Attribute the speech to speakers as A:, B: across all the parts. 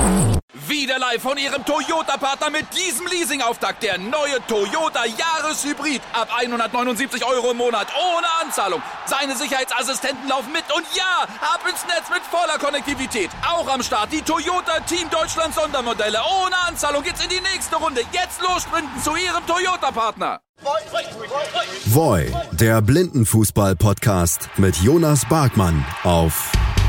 A: Wieder live von Ihrem Toyota-Partner mit diesem Leasing-Auftakt. Der neue Toyota Jahreshybrid. Ab 179 € im Monat. Ohne Anzahlung. Seine Sicherheitsassistenten laufen mit. Und ja, ab ins Netz mit voller Konnektivität. Auch am Start die Toyota Team Deutschland Sondermodelle. Ohne Anzahlung geht's in die nächste Runde. Jetzt los sprinten zu Ihrem Toyota-Partner.
B: Voi, der Blindenfußball-Podcast mit Jonas Barkmann auf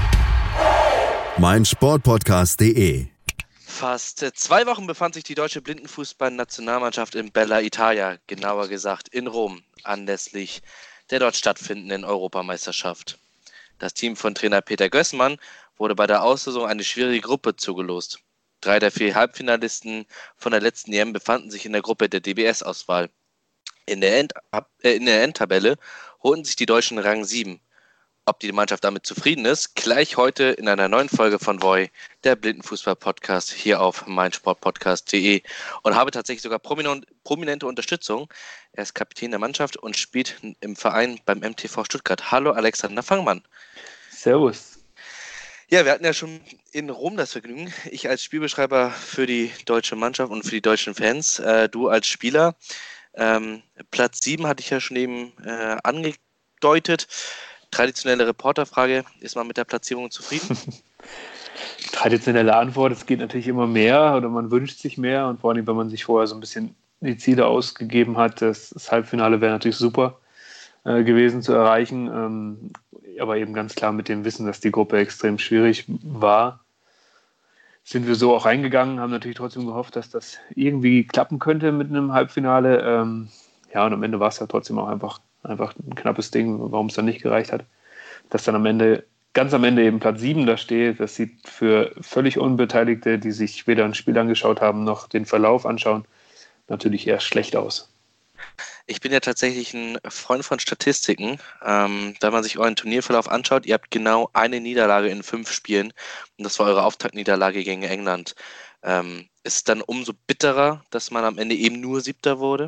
B: meinsportpodcast.de.
C: Fast 2 Wochen befand sich die deutsche Blindenfußball-Nationalmannschaft in Bella Italia, genauer gesagt in Rom, anlässlich der dort stattfindenden Europameisterschaft. Das Team von Trainer Peter Gößmann wurde bei der Auslosung eine schwierige Gruppe zugelost. 3 der 4 Halbfinalisten von der letzten EM befanden sich in der Gruppe der DBS-Auswahl. In der Endtabelle holten sich die Deutschen Rang 7. Ob die Mannschaft damit zufrieden ist, gleich heute in einer neuen Folge von Voi, der Blindenfußball-Podcast, hier auf meinsportpodcast.de, und habe tatsächlich sogar prominente Unterstützung. Er ist Kapitän der Mannschaft und spielt im Verein beim MTV Stuttgart. Hallo Alexander Fangmann.
D: Servus.
C: Ja, wir hatten ja schon in Rom das Vergnügen. Ich als Spielbeschreiber für die deutsche Mannschaft und für die deutschen Fans, du als Spieler. Platz 7 hatte ich ja schon eben angedeutet. Traditionelle Reporterfrage, ist man mit der Platzierung zufrieden?
D: Traditionelle Antwort, es geht natürlich immer mehr oder man wünscht sich mehr, und vor allem, wenn man sich vorher so ein bisschen die Ziele ausgegeben hat, das Halbfinale wäre natürlich super gewesen zu erreichen, aber eben ganz klar mit dem Wissen, dass die Gruppe extrem schwierig war, sind wir so auch reingegangen, haben natürlich trotzdem gehofft, dass das irgendwie klappen könnte mit einem Halbfinale. Und am Ende war es ja trotzdem auch einfach ein knappes Ding, warum es dann nicht gereicht hat. Dass dann ganz am Ende eben Platz 7 da steht, das sieht für völlig Unbeteiligte, die sich weder ein Spiel angeschaut haben, noch den Verlauf anschauen, natürlich eher schlecht aus.
C: Ich bin ja tatsächlich ein Freund von Statistiken. Wenn man sich euren Turnierverlauf anschaut, ihr habt genau eine Niederlage in 5 Spielen, und das war eure Auftaktniederlage gegen England. Ist es dann umso bitterer, dass man am Ende eben nur 7. wurde?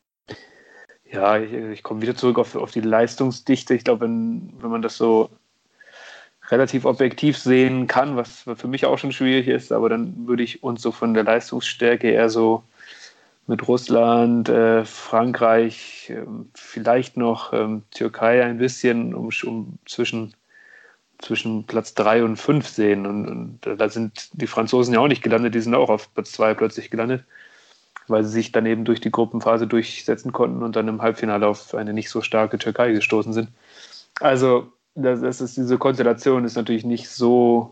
D: Ja, ich komme wieder zurück auf die Leistungsdichte. Ich glaube, wenn man das so relativ objektiv sehen kann, was für mich auch schon schwierig ist, aber dann würde ich uns so von der Leistungsstärke eher so mit Russland, Frankreich, vielleicht noch Türkei ein bisschen um zwischen Platz 3 und 5 sehen. Und da sind die Franzosen ja auch nicht gelandet, die sind auch auf Platz 2 plötzlich gelandet, weil sie sich dann eben durch die Gruppenphase durchsetzen konnten und dann im Halbfinale auf eine nicht so starke Türkei gestoßen sind. Also diese Konstellation ist natürlich nicht so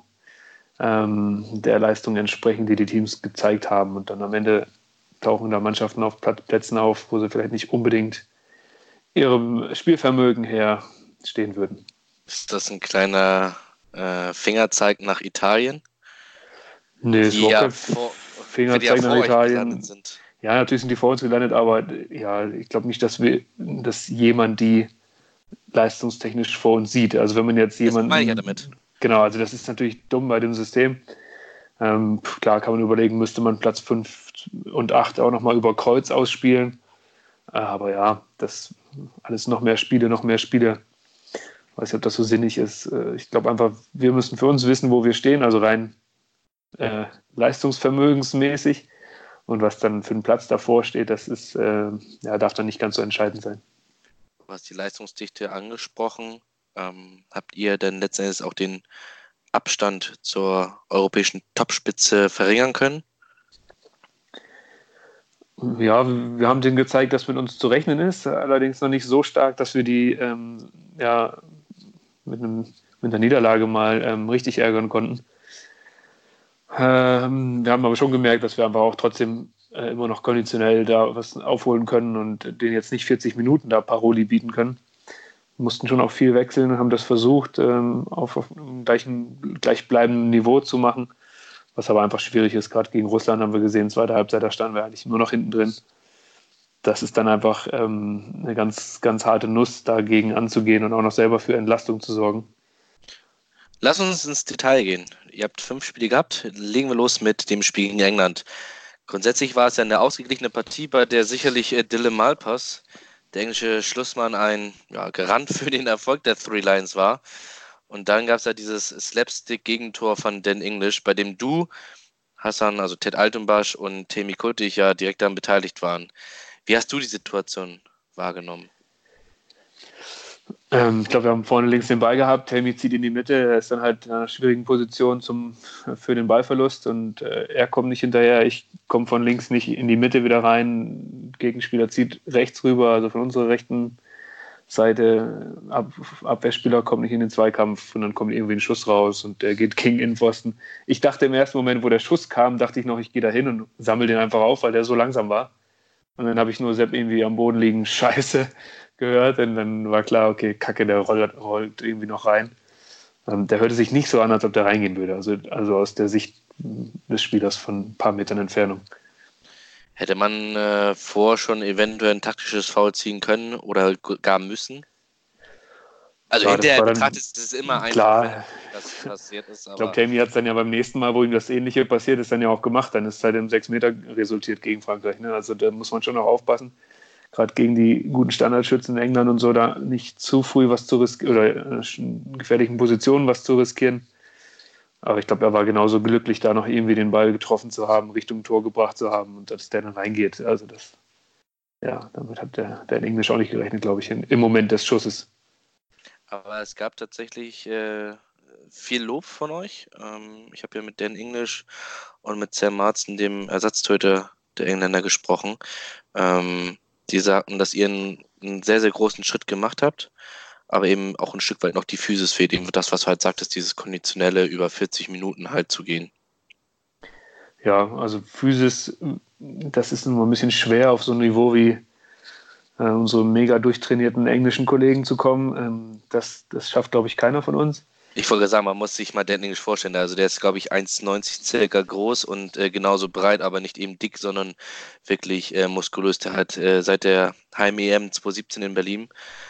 D: der Leistung entsprechend, die Teams gezeigt haben. Und dann am Ende tauchen da Mannschaften auf Plätzen auf, wo sie vielleicht nicht unbedingt ihrem Spielvermögen her stehen würden.
C: Ist das ein kleiner Fingerzeig nach Italien?
D: Nee, es war kein Fingerzeig nach Italien.
C: Sind.
D: Ja, natürlich sind die vor uns gelandet, aber ja, ich glaube nicht, dass jemand die leistungstechnisch vor uns sieht. Also wenn man jetzt jemanden...
C: Das meine ich ja damit.
D: Genau, also das ist natürlich dumm bei dem System. Klar kann man überlegen, müsste man Platz 5 und 8 auch nochmal über Kreuz ausspielen. Aber ja, das alles noch mehr Spiele. Ich weiß nicht, ob das so sinnig ist. Ich glaube einfach, wir müssen für uns wissen, wo wir stehen, also rein leistungsvermögensmäßig. Und was dann für einen Platz davor steht, das ist, darf dann nicht ganz so entscheidend sein.
C: Du hast die Leistungsdichte angesprochen. Habt ihr denn letztendlich auch den Abstand zur europäischen Topspitze verringern können?
D: Ja, wir haben denen gezeigt, dass mit uns zu rechnen ist, allerdings noch nicht so stark, dass wir die mit einer Niederlage mal richtig ärgern konnten. Wir haben aber schon gemerkt, dass wir einfach auch trotzdem immer noch konditionell da was aufholen können und denen jetzt nicht 40 Minuten da Paroli bieten können. Wir mussten schon auch viel wechseln und haben das versucht, auf einem gleichbleibenden Niveau zu machen, was aber einfach schwierig ist. Gerade gegen Russland haben wir gesehen, 2. Halbzeit, da standen wir eigentlich nur noch hinten drin. Das ist dann einfach eine ganz, ganz harte Nuss, dagegen anzugehen und auch noch selber für Entlastung zu sorgen.
C: Lass uns ins Detail gehen. Ihr habt 5 Spiele gehabt. Legen wir los mit dem Spiel gegen England. Grundsätzlich war es ja eine ausgeglichene Partie, bei der sicherlich Dylan Malpass, der englische Schlussmann, ein Garant für den Erfolg der Three Lions war. Und dann gab es ja dieses Slapstick-Gegentor von Dan English, bei dem du Hassan, also Ted Altenbasch und Temi Kultig ja direkt daran beteiligt waren. Wie hast du die Situation wahrgenommen?
D: Ich glaube, wir haben vorne links den Ball gehabt. Temi zieht in die Mitte. Er ist dann halt in einer schwierigen Position für den Ballverlust und er kommt nicht hinterher. Ich komme von links nicht in die Mitte wieder rein. Gegenspieler zieht rechts rüber, also von unserer rechten Seite. Abwehrspieler kommt nicht in den Zweikampf und dann kommt irgendwie ein Schuss raus und der geht gegen Innenpfosten. Ich dachte im ersten Moment, wo der Schuss kam, dachte ich noch, ich gehe da hin und sammle den einfach auf, weil der so langsam war. Und dann habe ich nur Sepp irgendwie am Boden liegen, Scheiße, gehört und dann war klar, okay, Kacke, der rollt irgendwie noch rein. Der hörte sich nicht so an, als ob der reingehen würde, also aus der Sicht des Spielers von ein paar Metern Entfernung.
C: Hätte man vorher schon eventuell ein taktisches Foul ziehen können oder gar müssen? Also ja, hinterher betrachtet ist es immer einfach, wenn das passiert ist.
D: Ich glaube, Temi hat es dann ja beim nächsten Mal, wo ihm das Ähnliche passiert ist, dann ja auch gemacht. Dann ist es halt im 6 Meter resultiert gegen Frankreich. Ne? Also da muss man schon noch aufpassen. Gerade gegen die guten Standardschützen in England und so, da nicht zu früh was zu riskieren oder in gefährlichen Positionen was zu riskieren. Aber ich glaube, er war genauso glücklich, da noch irgendwie den Ball getroffen zu haben, Richtung Tor gebracht zu haben und dass der dann reingeht. Also damit hat der in Englisch auch nicht gerechnet, glaube ich, im Moment des Schusses.
C: Aber es gab tatsächlich viel Lob von euch. Ich habe ja mit Dan English und mit Sam Marsden, dem Ersatztorhüter der Engländer, gesprochen. Die sagten, dass ihr einen sehr, sehr großen Schritt gemacht habt, aber eben auch ein Stück weit noch die Physis fehlt, eben das, was du halt sagtest, dieses konditionelle über 40 Minuten halt zu gehen.
D: Ja, also Physis, das ist immer ein bisschen schwer auf so ein Niveau wie unsere mega durchtrainierten englischen Kollegen zu kommen. Das schafft, glaube ich, keiner von uns.
C: Ich wollte sagen, man muss sich mal Dan English vorstellen. Also der ist, glaube ich, 1,90 circa groß und genauso breit, aber nicht eben dick, sondern wirklich muskulös. Der hat seit der Heim-EM 2017 in Berlin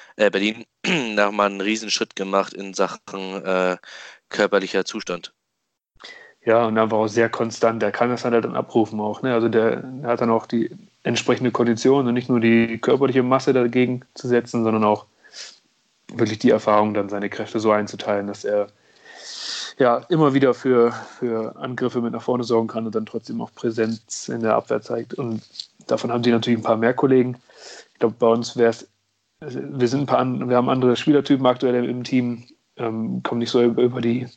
C: nochmal einen Riesenschritt gemacht in Sachen körperlicher Zustand.
D: Ja, und einfach auch sehr konstant. Der kann das halt dann abrufen auch. Ne? Also der hat dann auch die entsprechende Kondition und nicht nur die körperliche Masse dagegen zu setzen, sondern auch wirklich die Erfahrung, dann seine Kräfte so einzuteilen, dass er ja immer wieder für Angriffe mit nach vorne sorgen kann und dann trotzdem auch Präsenz in der Abwehr zeigt. Und davon haben die natürlich ein paar mehr Kollegen. Ich glaube, bei uns wir haben andere Spielertypen aktuell im Team, kommen nicht so über die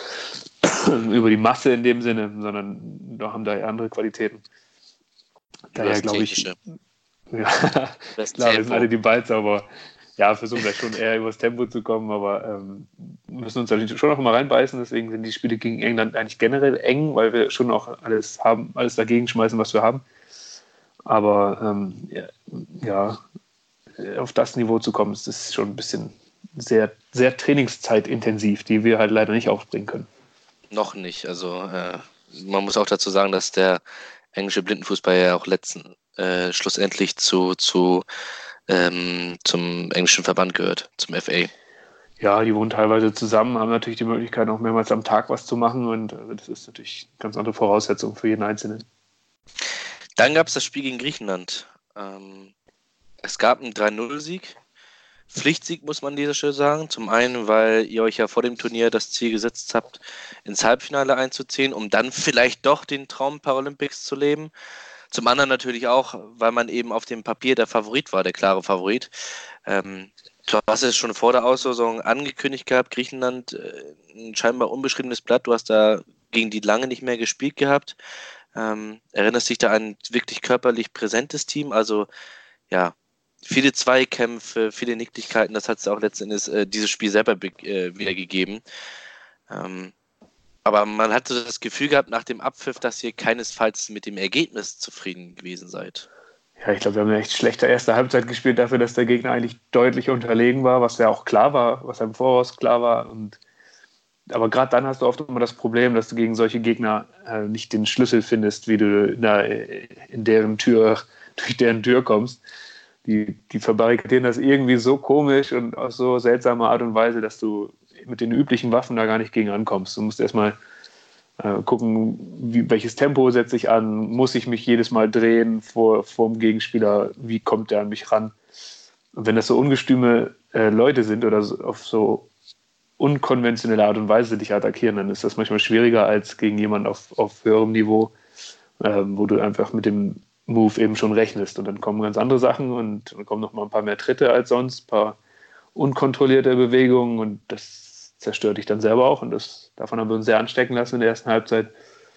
D: Masse in dem Sinne, sondern da haben da andere Qualitäten. Daher glaube ich, ja, klar, wir sind alle die Ballzauber. Ja, versuchen wir schon eher übers Tempo zu kommen, aber müssen uns natürlich schon noch mal reinbeißen. Deswegen sind die Spiele gegen England eigentlich generell eng, weil wir schon auch alles dagegen schmeißen, was wir haben. Aber auf das Niveau zu kommen, das ist schon ein bisschen sehr, sehr trainingszeitintensiv, die wir halt leider nicht aufbringen können.
C: Noch nicht. Also man muss auch dazu sagen, dass der englische Blindenfußball ja auch schlussendlich zum englischen Verband gehört, zum FA.
D: Ja, die wohnen teilweise zusammen, haben natürlich die Möglichkeit, auch mehrmals am Tag was zu machen und das ist natürlich eine ganz andere Voraussetzung für jeden Einzelnen.
C: Dann gab es das Spiel gegen Griechenland. Es gab einen 3-0-Sieg. Pflichtsieg, muss man an dieser Stelle sagen. Zum einen, weil ihr euch ja vor dem Turnier das Ziel gesetzt habt, ins Halbfinale einzuziehen, um dann vielleicht doch den Traum Paralympics zu leben. Zum anderen natürlich auch, weil man eben auf dem Papier der Favorit war, der klare Favorit. Du hast es schon vor der Auslosung angekündigt gehabt, Griechenland, ein scheinbar unbeschriebenes Blatt. Du hast da gegen die lange nicht mehr gespielt gehabt. Erinnerst dich da an ein wirklich körperlich präsentes Team? Also ja, viele Zweikämpfe, viele Nicklichkeiten. Das hat es auch letztendlich dieses Spiel selber wiedergegeben. Aber man hatte das Gefühl gehabt nach dem Abpfiff, dass ihr keinesfalls mit dem Ergebnis zufrieden gewesen seid.
D: Ja, ich glaube, wir haben eine echt schlechte erste Halbzeit gespielt dafür, dass der Gegner eigentlich deutlich unterlegen war, was ja auch klar war, was ja im Voraus klar war. Aber gerade dann hast du oft immer das Problem, dass du gegen solche Gegner nicht den Schlüssel findest, wie du durch deren Tür kommst. Die verbarrikadieren das irgendwie so komisch und auf so seltsame Art und Weise, dass du mit den üblichen Waffen da gar nicht gegen ankommst. Du musst erstmal gucken, welches Tempo setze ich an, muss ich mich jedes Mal drehen vor dem Gegenspieler, wie kommt der an mich ran. Und wenn das so ungestüme Leute sind oder auf so unkonventionelle Art und Weise dich attackieren, dann ist das manchmal schwieriger als gegen jemanden auf höherem Niveau, wo du einfach mit dem Move eben schon rechnest. Und dann kommen ganz andere Sachen und dann kommen noch mal ein paar mehr Tritte als sonst, ein paar unkontrollierte Bewegungen und das zerstört dich dann selber auch. Und davon haben wir uns sehr anstecken lassen in der ersten Halbzeit.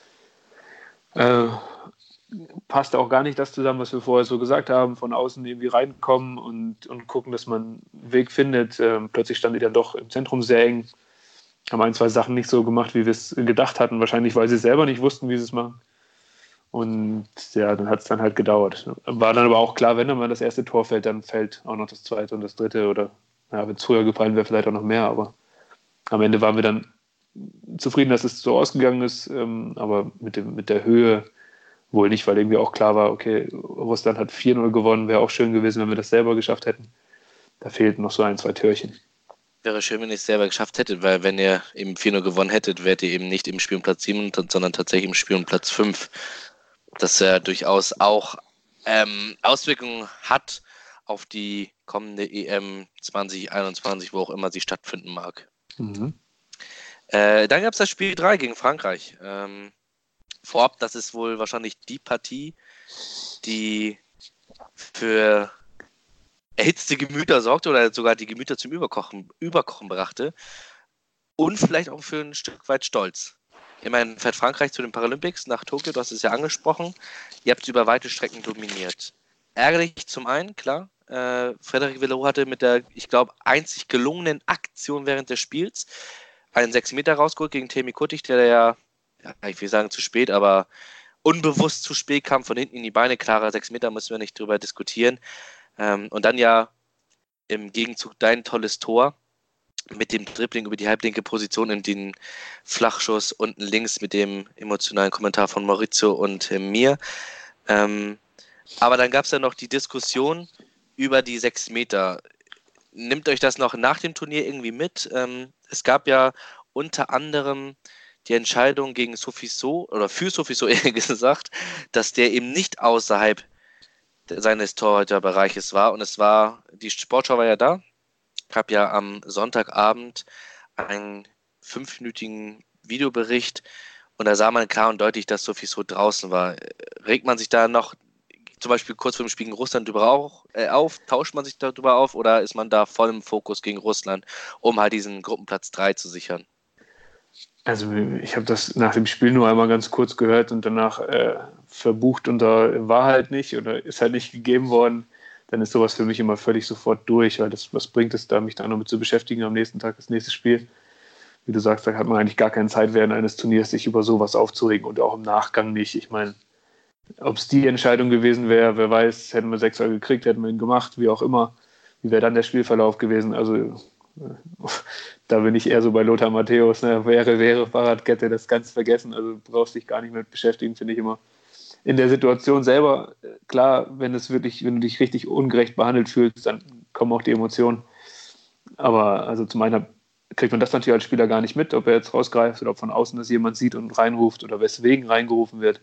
D: Passt auch gar nicht das zusammen, was wir vorher so gesagt haben, von außen irgendwie reinkommen und gucken, dass man einen Weg findet. Plötzlich standen die dann doch im Zentrum sehr eng, haben 1, 2 Sachen nicht so gemacht, wie wir es gedacht hatten, wahrscheinlich, weil sie selber nicht wussten, wie sie es machen. Und ja, dann hat es dann halt gedauert. War dann aber auch klar, wenn dann mal das erste Tor fällt, dann fällt auch noch das zweite und das dritte oder wenn es früher gefallen wäre, vielleicht auch noch mehr, aber am Ende waren wir dann zufrieden, dass es so ausgegangen ist, aber mit der Höhe wohl nicht, weil irgendwie auch klar war, okay, Russland hat 4-0 gewonnen, wäre auch schön gewesen, wenn wir das selber geschafft hätten. Da fehlten noch so 1, 2 Türchen.
C: Wäre schön, wenn ihr es selber geschafft hättet, weil wenn ihr eben 4-0 gewonnen hättet, wärt ihr eben nicht im Spiel um Platz 7, sondern tatsächlich im Spiel um Platz 5. Das ja durchaus auch Auswirkungen hat auf die kommende EM 2021, wo auch immer sie stattfinden mag.
D: Mhm.
C: Dann gab es das Spiel 3 gegen Frankreich. Vorab, das ist wohl wahrscheinlich die Partie, die für erhitzte Gemüter sorgte oder sogar die Gemüter zum Überkochen brachte und vielleicht auch für ein Stück weit Stolz. Immerhin fährt Frankreich zu den Paralympics nach Tokio, du hast es ja angesprochen. Ihr habt es über weite Strecken dominiert. Ärgerlich zum einen, klar. Frédéric Villeroux hatte mit der, ich glaube, einzig gelungenen Aktion während des Spiels einen 6 Meter rausgeholt gegen Temi Kuttig, der ja, ich will sagen zu spät, aber unbewusst zu spät kam, von hinten in die Beine. Klarer 6 Meter, müssen wir nicht drüber diskutieren. Und dann ja im Gegenzug dein tolles Tor mit dem Dribbling über die halblinke Position in den Flachschuss unten links mit dem emotionalen Kommentar von Maurizio und mir. Aber dann gab es ja noch die Diskussion über die 6 Meter. Nimmt euch das noch nach dem Turnier irgendwie mit? Es gab ja unter anderem die Entscheidung gegen Sofiso, oder für Sofiso eher gesagt, dass der eben nicht außerhalb seines Torhüterbereiches war. Und die Sportschau war ja da, gab ja am Sonntagabend einen 5-minütigen Videobericht und da sah man klar und deutlich, dass Sofiso draußen war. Regt man sich da noch zum Beispiel kurz vor dem Spiel gegen Russland auf? Tauscht man sich darüber auf oder ist man da voll im Fokus gegen Russland, um halt diesen Gruppenplatz 3 zu sichern?
D: Also ich habe das nach dem Spiel nur einmal ganz kurz gehört und danach verbucht und da war halt nicht oder ist halt nicht gegeben worden. Dann ist sowas für mich immer völlig sofort durch, weil was bringt es da, mich da noch mit zu beschäftigen am nächsten Tag, das nächste Spiel. Wie du sagst, da hat man eigentlich gar keine Zeit während eines Turniers, sich über sowas aufzuregen und auch im Nachgang nicht. Ich meine, ob es die Entscheidung gewesen wäre, wer weiß, hätten wir 6er gekriegt, hätten wir ihn gemacht, wie auch immer. Wie wäre dann der Spielverlauf gewesen? Also da bin ich eher so bei Lothar Matthäus, ne? Wäre Fahrradkette, das ganz vergessen. Also du brauchst dich gar nicht mit beschäftigen, finde ich immer. In der Situation selber, klar, wenn du dich richtig ungerecht behandelt fühlst, dann kommen auch die Emotionen. Aber also zum einen kriegt man das natürlich als Spieler gar nicht mit, ob er jetzt rausgreift oder ob von außen das jemand sieht und reinruft oder weswegen reingerufen wird.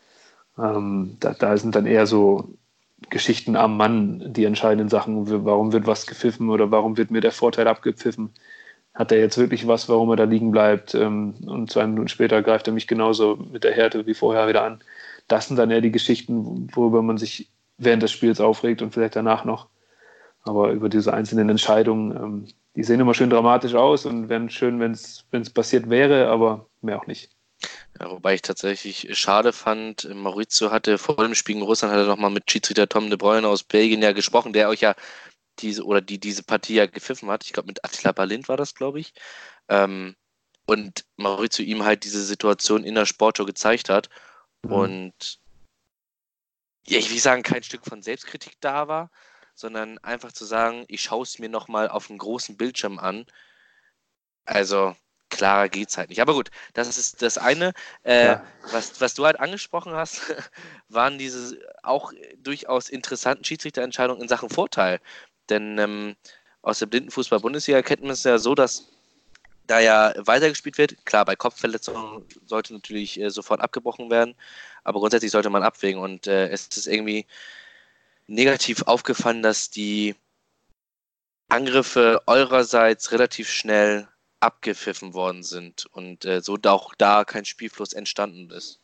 D: Da sind dann eher so Geschichten am Mann die entscheidenden Sachen. Warum wird was gepfiffen oder warum wird mir der Vorteil abgepfiffen? Hat er jetzt wirklich was, warum er da liegen bleibt? Und 2 Minuten später greift er mich genauso mit der Härte wie vorher wieder an. Das sind dann eher die Geschichten, worüber man sich während des Spiels aufregt und vielleicht danach noch. Aber über diese einzelnen Entscheidungen, die sehen immer schön dramatisch aus und wären schön, wenn es passiert wäre, aber mehr auch nicht.
C: Ja, wobei ich tatsächlich schade fand, Maurizio hatte vor dem Spiel in Russland nochmal mit Schiedsrichter Tom de Bruyne aus Belgien ja gesprochen, der euch ja diese Partie ja gepfiffen hat. Ich glaube, mit Attila Balint war das, glaube ich. Und Maurizio ihm halt diese Situation in der Sportschau gezeigt hat. Und ja, ich will sagen, kein Stück von Selbstkritik da war, sondern einfach zu sagen, ich schaue es mir nochmal auf einem großen Bildschirm an. Also klarer geht's halt nicht. Aber gut, das ist das eine. Was du halt angesprochen hast, waren diese auch durchaus interessanten Schiedsrichterentscheidungen in Sachen Vorteil. Denn aus der Blindenfußball-Bundesliga kennt man es ja so, dass da ja weitergespielt wird. Klar, bei Kopfverletzungen sollte natürlich sofort abgebrochen werden, aber grundsätzlich sollte man abwägen. Und es ist irgendwie negativ aufgefallen, dass die Angriffe eurerseits relativ schnell abgepfiffen worden sind und so auch da kein Spielfluss entstanden ist.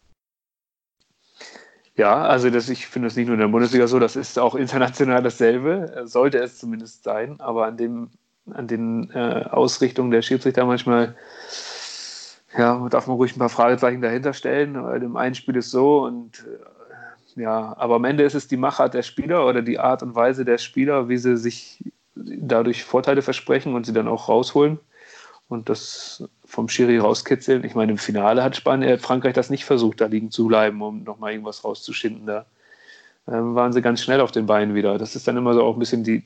D: Ja, also ich finde das nicht nur in der Bundesliga so, das ist auch international dasselbe, sollte es zumindest sein, aber an den Ausrichtungen der Schiedsrichter manchmal, ja, darf man ruhig ein paar Fragezeichen dahinter stellen, weil im einen Spiel ist so und ja, aber am Ende ist es die Machart der Spieler oder die Art und Weise der Spieler, wie sie sich dadurch Vorteile versprechen und sie dann auch rausholen und das vom Schiri rauskitzeln. Ich meine, im Finale hat Frankreich das nicht versucht, da liegen zu bleiben, um nochmal irgendwas rauszuschinden. Da waren sie ganz schnell auf den Beinen wieder. Das ist dann immer so auch ein bisschen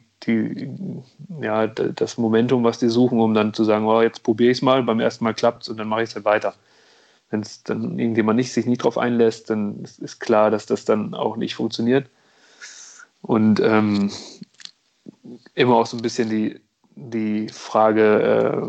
D: das Momentum, was die suchen, um dann zu sagen, oh, jetzt probiere ich es mal, beim ersten Mal klappt es und dann mache ich es halt weiter. Wenn es dann irgendjemand sich nicht drauf einlässt, dann ist klar, dass das dann auch nicht funktioniert. Und immer auch so ein bisschen die Frage,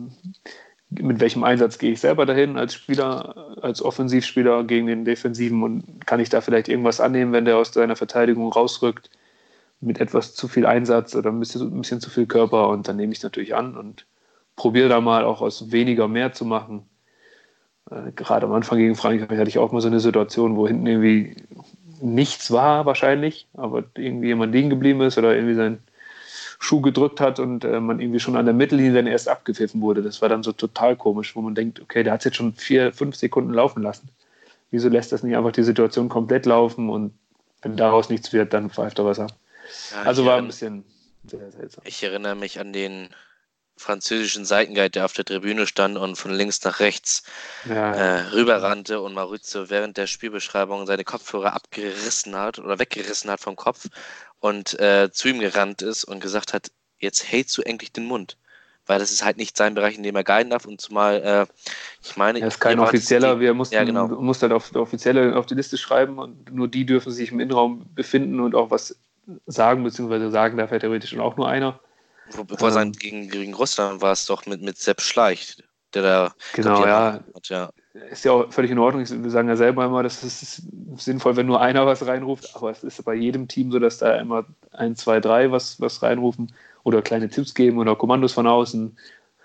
D: mit welchem Einsatz gehe ich selber dahin als Spieler, als Offensivspieler gegen den Defensiven und kann ich da vielleicht irgendwas annehmen, wenn der aus seiner Verteidigung rausrückt mit etwas zu viel Einsatz oder ein bisschen zu viel Körper und dann nehme ich es natürlich an und probiere da mal auch aus weniger mehr zu machen. Gerade am Anfang gegen Frankreich hatte ich auch mal so eine Situation, wo hinten irgendwie nichts war wahrscheinlich, aber irgendwie jemand liegen geblieben ist oder irgendwie seinen Schuh gedrückt hat und man irgendwie schon an der Mittellinie dann erst abgepfiffen wurde. Das war dann so total komisch, wo man denkt, okay, der hat es jetzt schon 4-5 Sekunden laufen lassen. Wieso lässt das nicht einfach die Situation komplett laufen und wenn daraus nichts wird, dann pfeift er was ab.
C: Ja,
D: also war ein bisschen sehr seltsam.
C: Ich erinnere mich an den französischen Seitenguide, der auf der Tribüne stand und von links nach rechts rüberrannte und Maurizio während der Spielbeschreibung seine Kopfhörer abgerissen hat oder weggerissen hat vom Kopf und zu ihm gerannt ist und gesagt hat, jetzt hältst du endlich den Mund. Weil das ist halt nicht sein Bereich, in dem er guiden darf und zumal, ich meine...
D: Er ist kein Offizieller, wir mussten
C: genau.
D: musst halt auf die Liste schreiben und nur die dürfen sich im Innenraum befinden und auch was sagen, beziehungsweise sagen darf ja theoretisch auch nur einer.
C: Bevor sein gegen Russland war es doch mit Sepp Schleich, der da...
D: Genau,
C: hat,
D: ja. Ist ja auch völlig in Ordnung. Wir sagen ja selber immer, das ist sinnvoll, wenn nur einer was reinruft, aber es ist bei jedem Team so, dass da immer 1, 2, 3 was reinrufen oder kleine Tipps geben oder Kommandos von außen.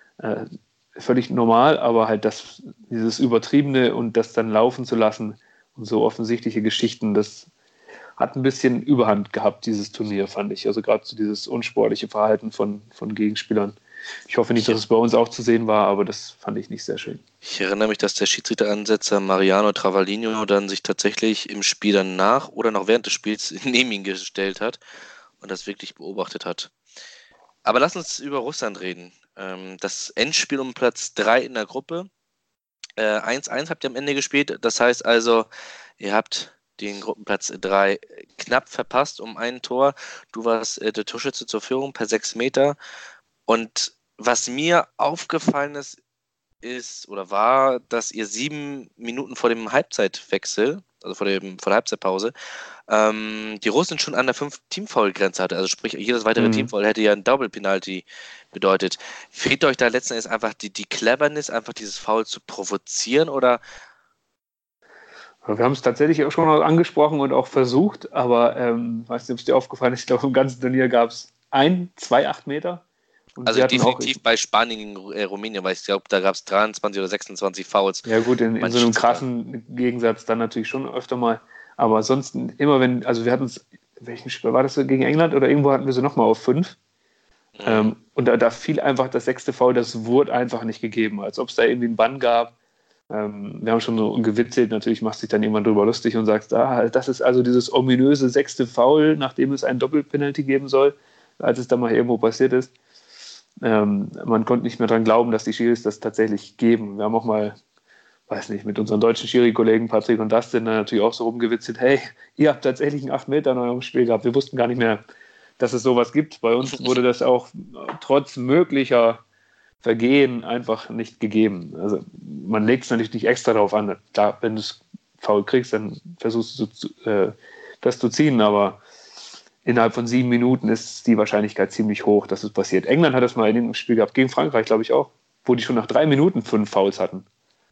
D: Völlig normal, aber halt dieses Übertriebene und das dann laufen zu lassen und so offensichtliche Geschichten, das hat ein bisschen Überhand gehabt, dieses Turnier, fand ich. Also gerade so dieses unsportliche Verhalten von Gegenspielern. Ich hoffe nicht, dass es bei uns auch zu sehen war, aber das fand ich nicht sehr schön.
C: Ich erinnere mich, dass der Schiedsrichteransetzer Mariano Travaglino dann sich tatsächlich im Spiel danach oder noch während des Spiels neben ihn gestellt hat und das wirklich beobachtet hat. Aber lass uns über Russland reden. Das Endspiel um Platz 3 in der Gruppe. 1-1 habt ihr am Ende gespielt. Das heißt also, ihr habt den Gruppenplatz 3 knapp verpasst um ein Tor. Du warst der Torschütze zur Führung per 6 Meter. Und was mir aufgefallen war, dass ihr 7 Minuten vor dem Halbzeitwechsel, also vor der Halbzeitpause, die Russen schon an der 5-Team-Foul-Grenze hatte. Also sprich, jedes weitere Team-Foul hätte ja ein Double-Penalty bedeutet. Fehlt euch da letzten Endes einfach die Cleverness, einfach dieses Foul zu provozieren oder?
D: Wir haben es tatsächlich auch schon mal angesprochen und auch versucht, aber weiß nicht, ob es dir aufgefallen ist, ich glaube, im ganzen Turnier gab es 2 8-Meter. Und
C: also definitiv bei Spanien gegen Rumänien, weil ich glaube, da gab es 23 oder 26 Fouls.
D: Ja gut, in so einem krassen Gegensatz dann natürlich schon öfter mal. Aber ansonsten immer also wir hatten es, welchen Spiel war das gegen England oder irgendwo hatten wir sie nochmal auf 5. Und da fiel einfach das 6. Foul, das wurde einfach nicht gegeben, als ob es da irgendwie einen Bann gab. Wir haben schon so gewitzelt, natürlich machst du dich dann irgendwann drüber lustig und sagst, das ist also dieses ominöse 6. Foul, nachdem es einen Doppelpenalty geben soll, als es dann mal irgendwo passiert ist. Man konnte nicht mehr dran glauben, dass die Schiris das tatsächlich geben. Wir haben auch mal, weiß nicht, mit unseren deutschen Schiri-Kollegen Patrick und Dustin natürlich auch so rumgewitzelt, hey, ihr habt tatsächlich einen 8 Meter in eurem Spiel gehabt. Wir wussten gar nicht mehr, dass es sowas gibt. Bei uns wurde das auch trotz möglicher Vergehen einfach nicht gegeben. Also man legt es natürlich nicht extra darauf an. Klar, wenn du es faul kriegst, dann versuchst du das zu ziehen, aber innerhalb von 7 Minuten ist die Wahrscheinlichkeit ziemlich hoch, dass es passiert. England hat das mal in einem Spiel gehabt, gegen Frankreich, glaube ich auch, wo die schon nach 3 Minuten 5 Fouls hatten.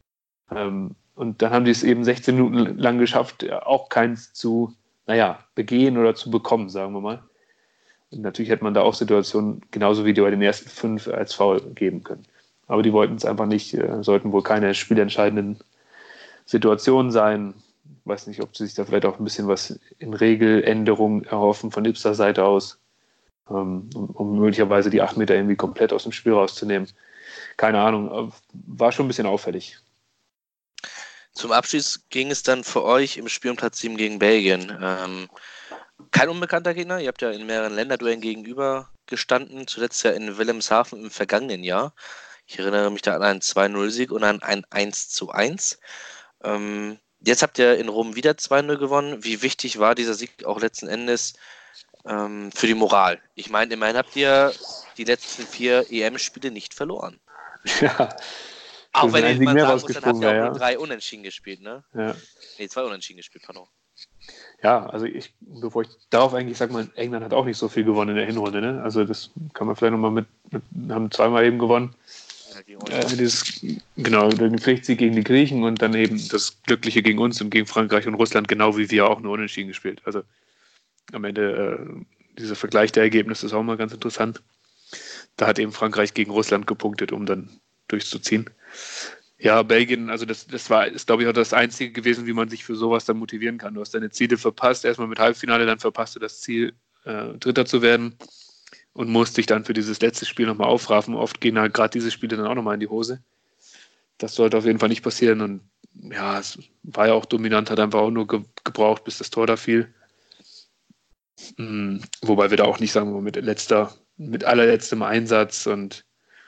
D: Und dann haben die es eben 16 Minuten lang geschafft, auch keins zu, begehen oder zu bekommen, sagen wir mal. Und natürlich hätte man da auch Situationen, genauso wie die bei den ersten 5 als Foul geben können. aber die wollten es einfach nicht, sollten wohl keine spielentscheidenden Situationen sein. Ich weiß nicht, ob sie sich da vielleicht auch ein bisschen was in Regeländerungen erhoffen von Ipser Seite aus, um möglicherweise die 8 Meter irgendwie komplett aus dem Spiel rauszunehmen. Keine Ahnung, war schon ein bisschen auffällig.
C: Zum Abschluss ging es dann für euch im Spiel um Platz 7 gegen Belgien. Kein unbekannter Gegner, ihr habt ja in mehreren Länderduellen gegenüber gestanden, zuletzt ja in Wilhelmshaven im vergangenen Jahr. Ich erinnere mich da an einen 2-0-Sieg und an ein 1-1. Jetzt habt ihr in Rom wieder 2-0 gewonnen. Wie wichtig war dieser Sieg auch letzten Endes für die Moral? Ich meine, immerhin habt ihr die letzten 4 EM-Spiele nicht verloren.
D: Ja.
C: Auch wenn man
D: mehr
C: sagen muss, dann habt ihr auch
D: ja.
C: nur 3 Unentschieden gespielt, ne?
D: Ja.
C: Nee, 2 Unentschieden gespielt, pardon.
D: Ja, also bevor ich darauf eigentlich sage, mal, England hat auch nicht so viel gewonnen in der Hinrunde, ne? Also das kann man vielleicht nochmal haben zweimal eben gewonnen. Ja, genau, den Pflichtsieg gegen die Griechen und dann eben das Glückliche gegen uns und gegen Frankreich und Russland, genau wie wir auch nur Unentschieden gespielt. Also am Ende dieser Vergleich der Ergebnisse ist auch mal ganz interessant. Da hat eben Frankreich gegen Russland gepunktet, um dann durchzuziehen. Ja, Belgien, also das ist glaube ich auch das Einzige gewesen, wie man sich für sowas dann motivieren kann. Du hast deine Ziele verpasst, erstmal mit Halbfinale, dann verpasst du das Ziel, Dritter zu werden und musst dich dann für dieses letzte Spiel nochmal aufraffen. Oft gehen halt gerade diese Spiele dann auch nochmal in die Hose. Das sollte auf jeden Fall nicht passieren und ja, es war ja auch dominant, hat einfach auch nur gebraucht, bis das Tor da fiel. Wobei wir da auch nicht, sagen wir mal, mit allerletztem Einsatz und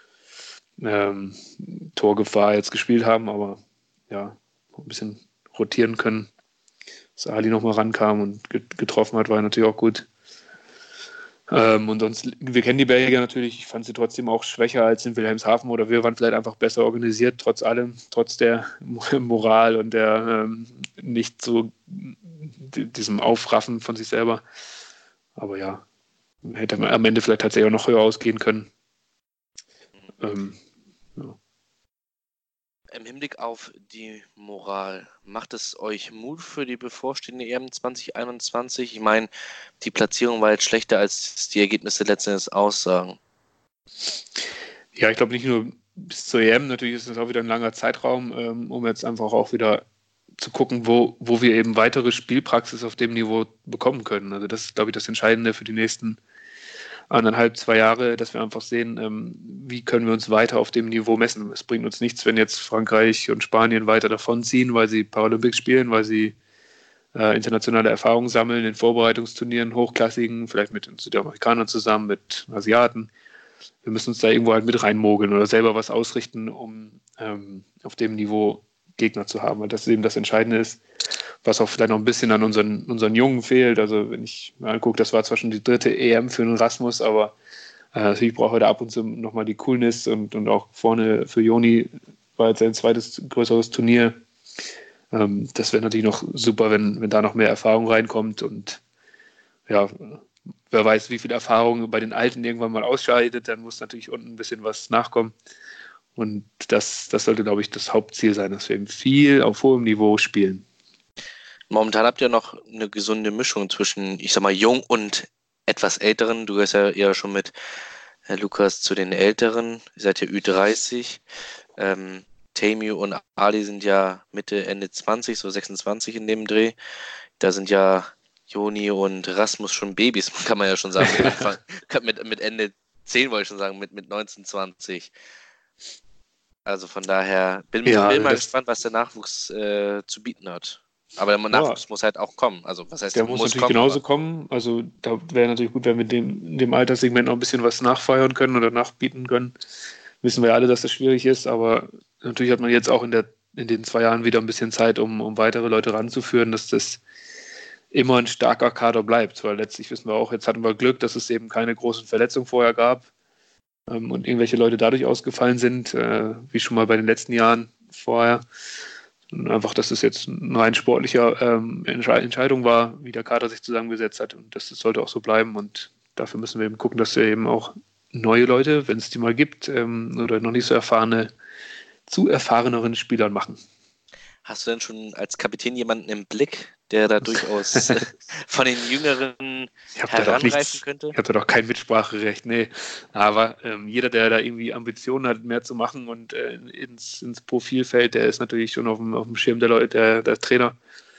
D: Torgefahr jetzt gespielt haben, aber ja, ein bisschen rotieren können. Dass Ali nochmal rankam und getroffen hat, war natürlich auch gut. Und sonst, wir kennen die Belgier natürlich, ich fand sie trotzdem auch schwächer als in Wilhelmshaven oder wir waren vielleicht einfach besser organisiert, trotz allem, trotz der Moral und der nicht so diesem Aufraffen von sich selber. Aber ja, hätte man am Ende vielleicht tatsächlich auch noch höher ausgehen können. Ja.
C: Im Hinblick auf die Moral, macht es euch Mut für die bevorstehende EM 2021? Ich meine, die Platzierung war jetzt schlechter, als die Ergebnisse letztendlich aussagen.
D: Ja, ich glaube nicht nur bis zur EM, natürlich ist es auch wieder ein langer Zeitraum, um jetzt einfach auch wieder zu gucken, wo wir eben weitere Spielpraxis auf dem Niveau bekommen können. Also das ist, glaube ich, das Entscheidende für die nächsten 1,5, 2 Jahre, dass wir einfach sehen, wie können wir uns weiter auf dem Niveau messen. Es bringt uns nichts, wenn jetzt Frankreich und Spanien weiter davonziehen, weil sie Paralympics spielen, weil sie internationale Erfahrungen sammeln in Vorbereitungsturnieren, hochklassigen, vielleicht mit den Südamerikanern zusammen, mit Asiaten. Wir müssen uns da irgendwo halt mit reinmogeln oder selber was ausrichten, um auf dem Niveau Gegner zu haben, weil das eben das Entscheidende ist, was auch vielleicht noch ein bisschen an unseren Jungen fehlt. Also wenn ich mir angucke, das war zwar schon die 3. EM für den Rasmus, aber natürlich braucht er da ab und zu nochmal die Coolness und auch vorne für Joni war jetzt sein zweites größeres Turnier. Das wäre natürlich noch super, wenn da noch mehr Erfahrung reinkommt und ja, wer weiß, wie viel Erfahrung bei den Alten irgendwann mal ausscheidet, dann muss natürlich unten ein bisschen was nachkommen. Und das sollte, glaube ich, das Hauptziel sein, dass wir eben viel auf hohem Niveau spielen.
C: Momentan habt ihr noch eine gesunde Mischung zwischen, ich sag mal, jung und etwas älteren. Du gehörst ja eher schon mit Lukas zu den Älteren. Ihr seid ja Ü30. Tammy und Ali sind ja Mitte, Ende 20, so 26 in dem Dreh. Da sind ja Joni und Rasmus schon Babys, kann man ja schon sagen. mit Ende 10 wollte ich schon sagen, mit 19, 20. Also von daher bin mal gespannt, was der Nachwuchs zu bieten hat. Aber der Nachwuchs muss halt auch kommen. Also was heißt,
D: der muss natürlich genauso kommen. Also da wäre natürlich gut, wenn wir in dem Alterssegment noch ein bisschen was nachfeuern können oder nachbieten können. Wissen wir alle, dass das schwierig ist, aber natürlich hat man jetzt auch in den 2 Jahren wieder ein bisschen Zeit, um weitere Leute ranzuführen, dass das immer ein starker Kader bleibt. Weil letztlich wissen wir auch, jetzt hatten wir Glück, dass es eben keine großen Verletzungen vorher gab und irgendwelche Leute dadurch ausgefallen sind, wie schon mal bei den letzten Jahren vorher. Und einfach, dass es jetzt eine rein sportliche Entscheidung war, wie der Kader sich zusammengesetzt hat. Und das sollte auch so bleiben. Und dafür müssen wir eben gucken, dass wir eben auch neue Leute, wenn es die mal gibt, oder noch nicht so zu erfahreneren Spielern machen.
C: Hast du denn schon als Kapitän jemanden im Blick, der da durchaus von den Jüngeren herangreifen könnte?
D: Ich habe da doch kein Mitspracherecht, nee. Aber jeder, der da irgendwie Ambitionen hat, mehr zu machen und ins Profil fällt, der ist natürlich schon auf dem Schirm der Leute, der Trainer.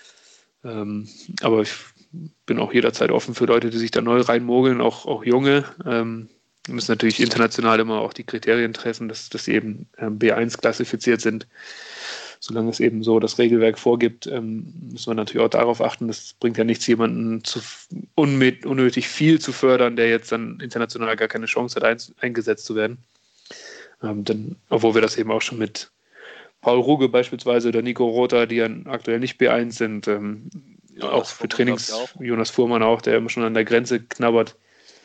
D: Aber ich bin auch jederzeit offen für Leute, die sich da neu reinmogeln, auch Junge. Müssen natürlich international immer auch die Kriterien treffen, dass sie eben B1 klassifiziert sind. Solange es eben so das Regelwerk vorgibt, müssen wir natürlich auch darauf achten. Das bringt ja nichts, jemanden unnötig viel zu fördern, der jetzt dann international gar keine Chance hat, eingesetzt zu werden. Denn, obwohl wir das eben auch schon mit Paul Ruge beispielsweise oder Nico Rother, die ja aktuell nicht B1 sind, auch für Trainings, Jonas Fuhrmann auch, der immer schon an der Grenze knabbert,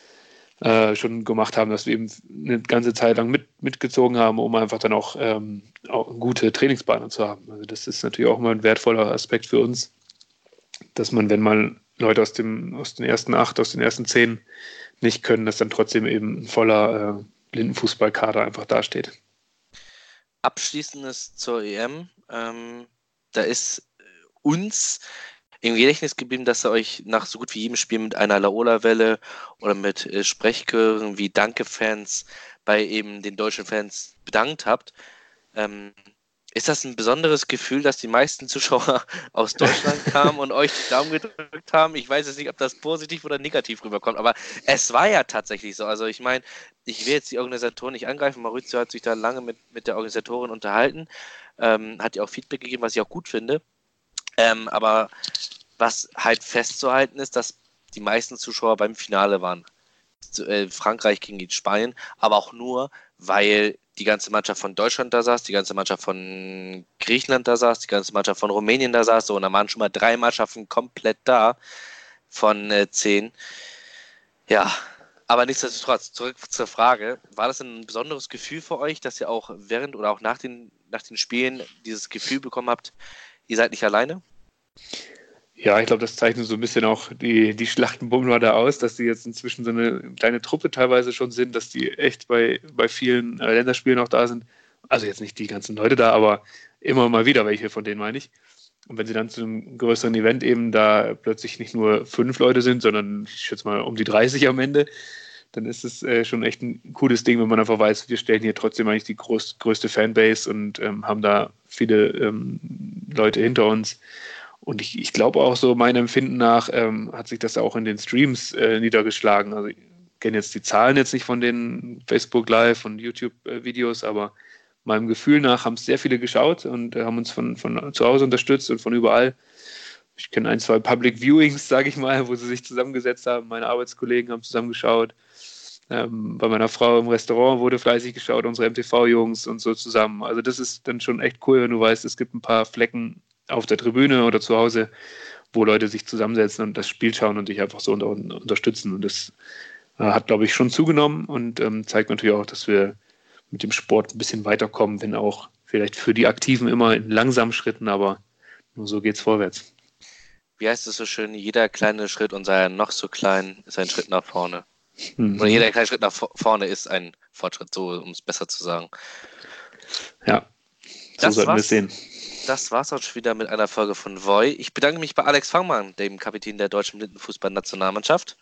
D: schon gemacht haben, dass wir eben eine ganze Zeit lang mitgezogen haben, um einfach dann auch gute Trainingspartner zu haben. Also das ist natürlich auch mal ein wertvoller Aspekt für uns, dass man, wenn mal Leute aus den ersten 8, aus den ersten 10 nicht können, dass dann trotzdem eben ein voller Blindenfußballkader einfach dasteht.
C: Abschließendes zur EM. Da ist uns im Gedächtnis geblieben, dass ihr euch nach so gut wie jedem Spiel mit einer Laola-Welle oder mit Sprechchören wie Danke-Fans bei eben den deutschen Fans bedankt habt. Ist das ein besonderes Gefühl, dass die meisten Zuschauer aus Deutschland kamen und euch die Daumen gedrückt haben? Ich weiß jetzt nicht, ob das positiv oder negativ rüberkommt, aber es war ja tatsächlich so. Also ich meine, ich will jetzt die Organisatoren nicht angreifen. Maurizio hat sich da lange mit der Organisatorin unterhalten, hat ihr auch Feedback gegeben, was ich auch gut finde. Aber was halt festzuhalten ist, dass die meisten Zuschauer beim Finale waren. Frankreich gegen Spanien, aber auch nur, weil die ganze Mannschaft von Deutschland da saß, die ganze Mannschaft von Griechenland da saß, die ganze Mannschaft von Rumänien da saß. So, und da waren schon mal 3 Mannschaften komplett da von 10. Ja, aber nichtsdestotrotz, zurück zur Frage. War das ein besonderes Gefühl für euch, dass ihr auch während oder auch nach den Spielen dieses Gefühl bekommen habt, ihr seid nicht alleine?
D: Ja, ich glaube, das zeichnet so ein bisschen auch die Schlachtenbummler da aus, dass die jetzt inzwischen so eine kleine Truppe teilweise schon sind, dass die echt bei vielen Länderspielen auch da sind. Also jetzt nicht die ganzen Leute da, aber immer mal wieder welche, von denen meine ich. Und wenn sie dann zu einem größeren Event eben da plötzlich nicht nur 5 Leute sind, sondern ich schätze mal um die 30 am Ende, dann ist es schon echt ein cooles Ding, wenn man einfach weiß, wir stellen hier trotzdem eigentlich die größte Fanbase und haben da viele Leute hinter uns. Und ich glaube auch so, meinem Empfinden nach hat sich das auch in den Streams niedergeschlagen. Also ich kenne jetzt die Zahlen jetzt nicht von den Facebook Live und YouTube-Videos, aber meinem Gefühl nach haben es sehr viele geschaut und haben uns von zu Hause unterstützt und von überall. Ich kenne 1, 2 Public Viewings, sage ich mal, wo sie sich zusammengesetzt haben. Meine Arbeitskollegen haben zusammengeschaut. Bei meiner Frau im Restaurant wurde fleißig geschaut, unsere MTV-Jungs und so zusammen. Also das ist dann schon echt cool, wenn du weißt, es gibt ein paar Flecken auf der Tribüne oder zu Hause, wo Leute sich zusammensetzen und das Spiel schauen und dich einfach so unterstützen. Und das hat, glaube ich, schon zugenommen und zeigt natürlich auch, dass wir mit dem Sport ein bisschen weiterkommen, wenn auch vielleicht für die Aktiven immer in langsamen Schritten, aber nur so geht's vorwärts.
C: Wie heißt es so schön, jeder kleine Schritt und sei er noch so klein, ist ein Schritt nach vorne. Oder jeder kleine Schritt nach vorne ist ein Fortschritt, so um es besser zu sagen.
D: Ja, so sollten wir es sehen.
C: Das war's auch schon wieder mit einer Folge von Voi. Ich bedanke mich bei Alex Fangmann, dem Kapitän der deutschen Blindenfußball-Nationalmannschaft.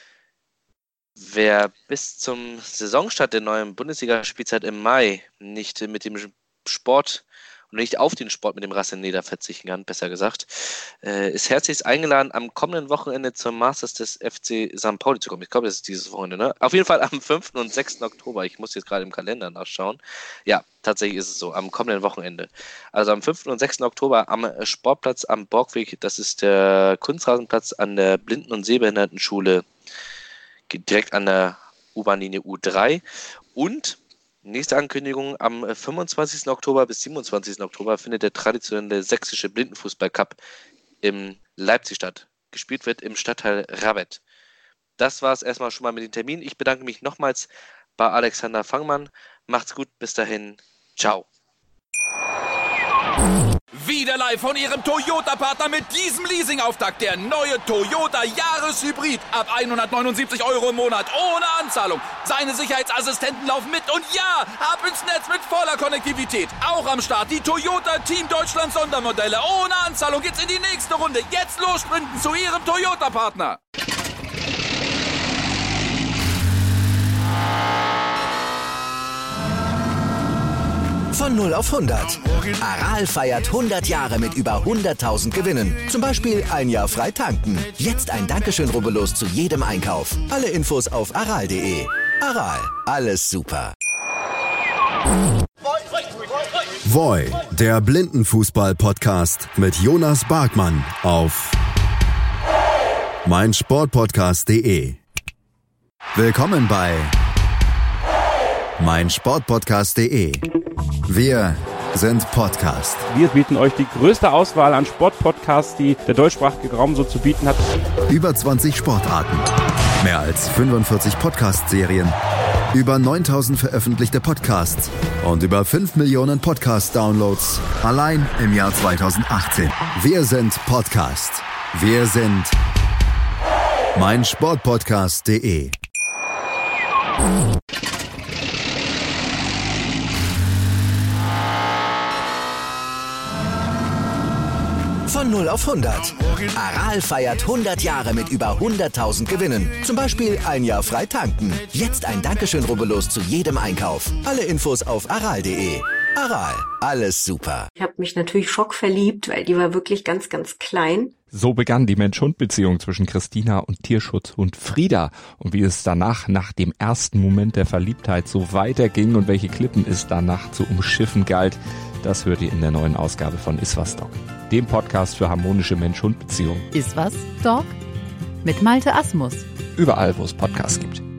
C: Wer bis zum Saisonstart der neuen Bundesliga-Spielzeit im Mai nicht mit dem Sport und nicht auf den Sport mit dem Rassenleder verzichten kann, besser gesagt, ist herzlichst eingeladen, am kommenden Wochenende zum Masters des FC St. Pauli zu kommen. Ich glaube, das ist dieses Wochenende, ne? Auf jeden Fall am 5. und 6. Oktober. Ich muss jetzt gerade im Kalender nachschauen. Ja, tatsächlich ist es so, am kommenden Wochenende. Also am 5. und 6. Oktober am Sportplatz am Borgweg, das ist der Kunstrasenplatz an der Blinden- und Sehbehindertenschule, direkt an der U-Bahn-Linie U3. Und nächste Ankündigung, am 25. Oktober bis 27. Oktober findet der traditionelle sächsische Blindenfußball-Cup in Leipzig statt. Gespielt wird im Stadtteil Rabet. Das war es erstmal schon mal mit dem Termin. Ich bedanke mich nochmals bei Alexander Fangmann. Macht's gut, bis dahin. Ciao.
A: Wieder live von Ihrem Toyota-Partner mit diesem Leasing-Auftakt. Der neue Toyota Jahreshybrid. Ab 179 € im Monat. Ohne Anzahlung. Seine Sicherheitsassistenten laufen mit. Und ja, ab ins Netz mit voller Konnektivität. Auch am Start die Toyota Team Deutschland Sondermodelle. Ohne Anzahlung geht's in die nächste Runde. Jetzt los sprinten zu Ihrem Toyota-Partner.
E: Von 0 auf 100. Aral feiert 100 Jahre mit über 100.000 Gewinnen. Zum Beispiel ein Jahr frei tanken. Jetzt ein Dankeschön, rubbellos zu jedem Einkauf. Alle Infos auf aral.de. Aral, alles super.
B: Voi, der Blindenfußball-Podcast mit Jonas Barkmann auf meinsportpodcast.de. Willkommen bei meinsportpodcast.de. Wir sind Podcast.
F: Wir bieten euch die größte Auswahl an Sportpodcasts, die der deutschsprachige Raum so zu bieten hat.
B: Über 20 Sportarten, mehr als 45 Podcast-Serien, über 9.000 veröffentlichte Podcasts und über 5 Millionen Podcast-Downloads allein im Jahr 2018. Wir sind Podcast. Wir sind meinsportpodcast.de.
E: Von 0 auf 100. Aral feiert 100 Jahre mit über 100.000 Gewinnen. Zum Beispiel ein Jahr frei tanken. Jetzt ein Dankeschön, rubbellos zu jedem Einkauf. Alle Infos auf aral.de. Aral, alles super.
G: Ich habe mich natürlich schockverliebt, weil die war wirklich ganz, ganz klein.
H: So begann die Mensch-Hund-Beziehung zwischen Christina und Tierschutzhund Frieda. Und wie es danach, nach dem ersten Moment der Verliebtheit, so weiterging und welche Klippen es danach zu umschiffen galt, das hört ihr in der neuen Ausgabe von Iswas Dog, dem Podcast für harmonische Mensch-Hund-Beziehungen.
I: Iswas Dog? Mit Malte Asmus.
H: Überall, wo es Podcasts gibt.